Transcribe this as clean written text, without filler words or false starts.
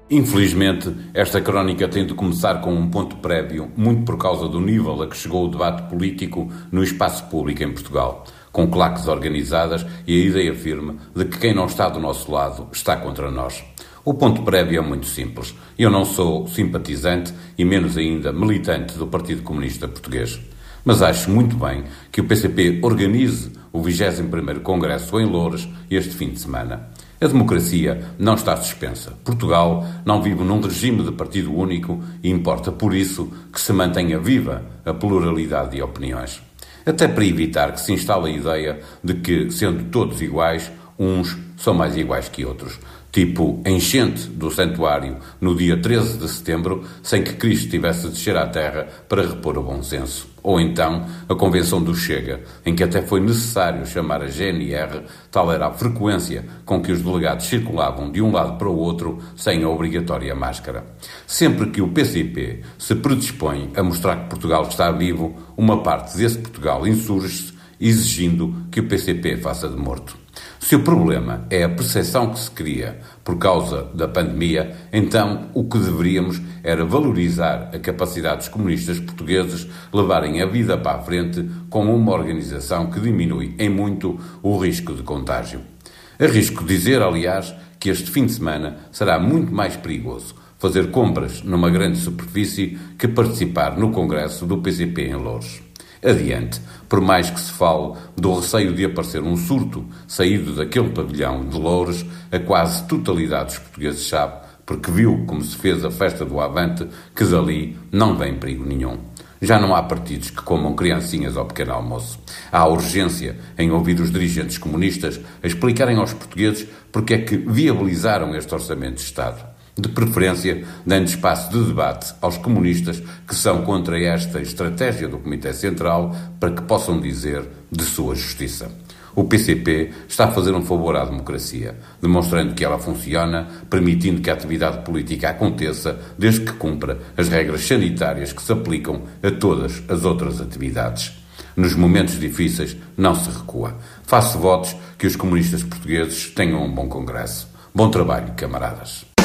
Infelizmente, esta crónica tem de começar com um ponto prévio, muito por causa do nível a que chegou o debate político no espaço público em Portugal, com claques organizadas e a ideia firme de que quem não está do nosso lado está contra nós. O ponto prévio é muito simples. Eu não sou simpatizante e menos ainda militante do Partido Comunista Português. Mas acho muito bem que o PCP organize o 21º Congresso em Loures este fim de semana. A democracia não está suspensa. Portugal não vive num regime de partido único e importa por isso que se mantenha viva a pluralidade de opiniões. Até para evitar que se instale a ideia de que, sendo todos iguais, uns são mais iguais que outros. Tipo a enchente do santuário no dia 13 de setembro, sem que Cristo tivesse de descer à terra para repor o bom senso. Ou então a convenção do Chega, em que até foi necessário chamar a GNR, tal era a frequência com que os delegados circulavam de um lado para o outro sem a obrigatória máscara. Sempre que o PCP se predispõe a mostrar que Portugal está vivo, uma parte desse Portugal insurge-se, exigindo que o PCP faça de morto. Se o problema é a percepção que se cria por causa da pandemia, então o que deveríamos era valorizar a capacidade dos comunistas portugueses levarem a vida para a frente com uma organização que diminui em muito o risco de contágio. Arrisco dizer, aliás, que este fim de semana será muito mais perigoso fazer compras numa grande superfície que participar no congresso do PCP em Loures. Adiante, por mais que se fale do receio de aparecer um surto saído daquele pavilhão de Loures, a quase totalidade dos portugueses sabe, porque viu como se fez a festa do Avante, que dali não vem perigo nenhum. Já não há partidos que comam criancinhas ao pequeno almoço. Há urgência em ouvir os dirigentes comunistas a explicarem aos portugueses porque é que viabilizaram este orçamento de Estado. De preferência, dando espaço de debate aos comunistas que são contra esta estratégia do Comitê Central para que possam dizer de sua justiça. O PCP está a fazer um favor à democracia, demonstrando que ela funciona, permitindo que a atividade política aconteça desde que cumpra as regras sanitárias que se aplicam a todas as outras atividades. Nos momentos difíceis não se recua. Faço votos que os comunistas portugueses tenham um bom congresso. Bom trabalho, camaradas.